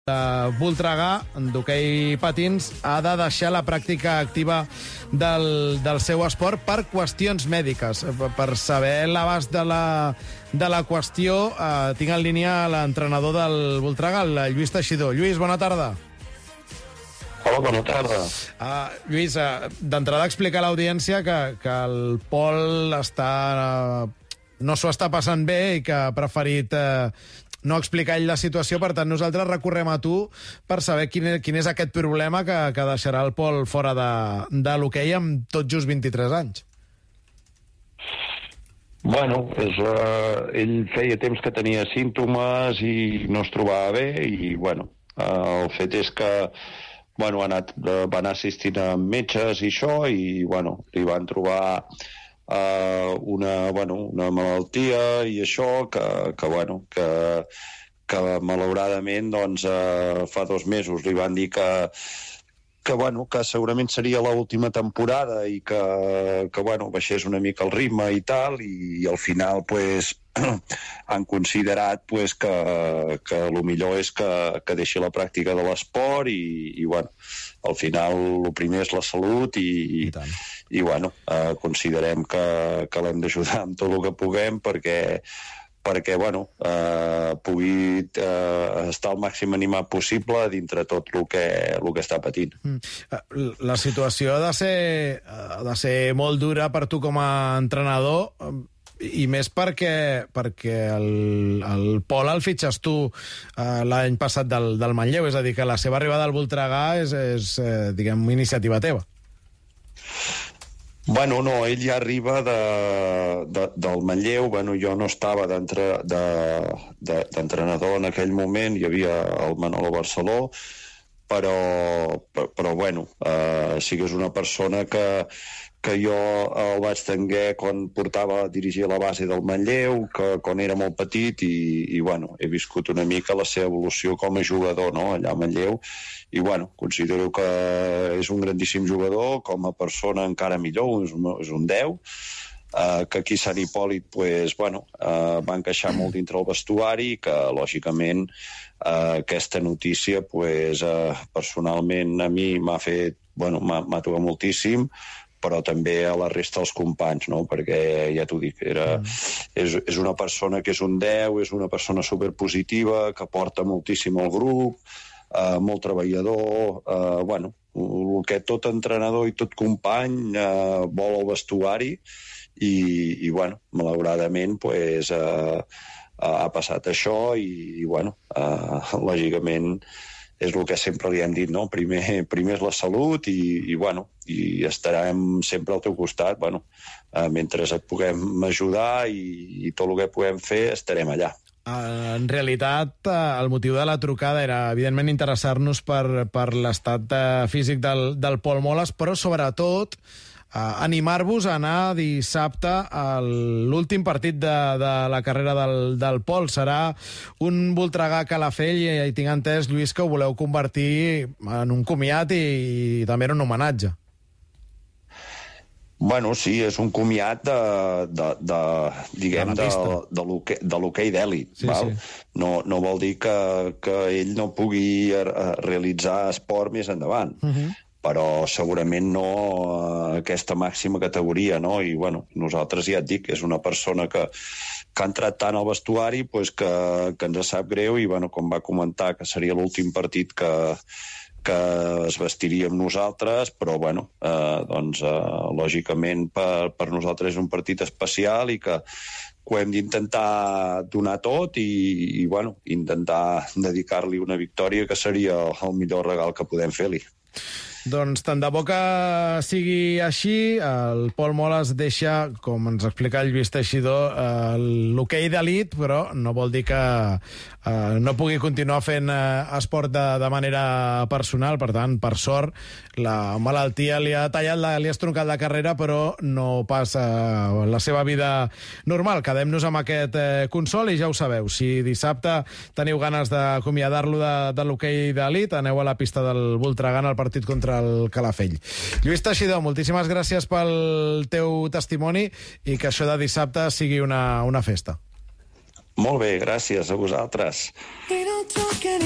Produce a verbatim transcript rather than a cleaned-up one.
Uh, Voltregà, d'hoquei patins, ha de deixar la pràctica activa del, del seu esport per qüestions mèdiques. Per saber l'abast de la, de la qüestió, uh, tinc en línia l'entrenador del Voltregà, el Lluís Teixidor. Lluís, bona tarda. Hola, bona tarda. Uh, Lluís, uh, d'entrada explicar a l'audiència que, que el Pol està, uh, no s'ho està passant bé i que ha preferit uh, no explicar ell la situació. Per tant, nosaltres recorrem a tu per saber quin és, quin és aquest problema que, que deixarà el Pol fora de, de l'hoquei amb tot just vint-i-tres anys. Bueno, és, uh, ell feia temps que tenia símptomes i no es trobava bé i, bueno, uh, el fet és que bueno, ha anat, uh, va anar assistint a metges i això i, bueno, li van trobar Uh, una, bueno, una malaltia i això que, que, bueno, que, que malauradament doncs, uh, fa dos mesos li van dir que, que, bueno, que segurament seria l'última temporada i que, que bueno, baixés una mica el ritme i tal, i, i al final pues, han considerat pues, que, que el millor és que, que deixi la pràctica de l'esport i, i bueno, al final el primer és la salut i, i, i bueno, eh, considerem que, que l'hem d'ajudar amb tot el que puguem perquè perquè, bueno, eh, pugui eh, estar el màxim animat possible dintre tot el que, el que està patint. Mm. La situació ha de ser, ha de ser molt dura per tu com a entrenador, i més perquè, perquè el, el Pol el fitxes tu eh, l'any passat del, del Manlleu, és a dir, que la seva arribada al Voltregà és, és eh, diguem, iniciativa teva. Bueno, no, ell ja arriba de, de, del Manlleu. Bueno, jo no estava d'entrenador de, de, en aquell moment, hi havia el Manolo Barceló, però, però, però bueno, eh, sí que és una persona que, que jo el vaig tenir quan portava a dirigir la base del Manlleu, que quan era molt petit, i, i bueno, he viscut una mica la seva evolució com a jugador, no?, allà a Manlleu, i bueno, considero que és un grandíssim jugador, com a persona encara millor, és un, és un deu, uh, que aquí a Sant Hipòlit pues, bueno, uh, va encaixar molt dintre el vestuari, que lògicament uh, aquesta notícia pues, uh, personalment a mi m'ha fet, bueno, m'ha tocat moltíssim, però també a la resta dels companys, no? Perquè ja t'ho dic, era, és, és una persona que és un deu, és una persona superpositiva, que porta moltíssim al grup, Uh, molt treballador, uh, bueno, el que tot entrenador i tot company uh, vol al vestuari i, i bueno, malauradament pues, uh, uh, ha passat això i, i bueno, uh, lògicament és el que sempre li hem dit, no? Primer, primer és la salut i, i bueno, i estarem sempre al teu costat, bueno, uh, mentre et puguem ajudar i, i tot el que puguem fer estarem allà. En realitat, el motiu de la trucada era, evidentment, interessar-nos per, per l'estat físic del, del Pol Moles, però, sobretot, eh, animar-vos a anar dissabte a l'últim partit de, de la carrera del, del Pol. Serà un Voltregà Calafell i, i tinc entès, Lluís, que ho voleu convertir en un comiat i, i també en un homenatge. Bueno, sí, és un comiat de, de, de diguem, de, de l'hoquei d'èlit. Sí, sí. No, no vol dir que, que ell no pugui realitzar esport més endavant, uh-huh. però segurament no a aquesta màxima categoria, no? I, bueno, nosaltres ja et dic, és una persona que, que ha entrat tant al vestuari pues, que, que ens sap greu i, bueno, com va comentar, que seria l'últim partit que que es vestiria amb nosaltres, però, bueno, eh, doncs, eh, lògicament per, per nosaltres és un partit especial i que, que ho hem d'intentar donar tot i, i, bueno, intentar dedicar-li una victòria que seria el millor regal que podem fer-li. Doncs tant de bo que sigui així. El Pol Moles deixa, com ens explica el Lluís Teixidor, eh, l'hoquei d'elit, però no vol dir que eh, no pugui continuar fent eh, esport de, de manera personal. Per tant, per sort, la malaltia li ha tallat, la, li ha estroncat la carrera, però no passa la seva vida normal. Quedem-nos amb aquest eh, consol i ja ho sabeu. Si dissabte teniu ganes d'acomiadar-lo de, de l'hoquei d'elit, aneu a la pista del Voltregà al partit contra el Calafell. Lluís Teixidor, moltíssimes gràcies pel teu testimoni i que això de dissabte sigui una, una festa. Molt bé, gràcies a vosaltres.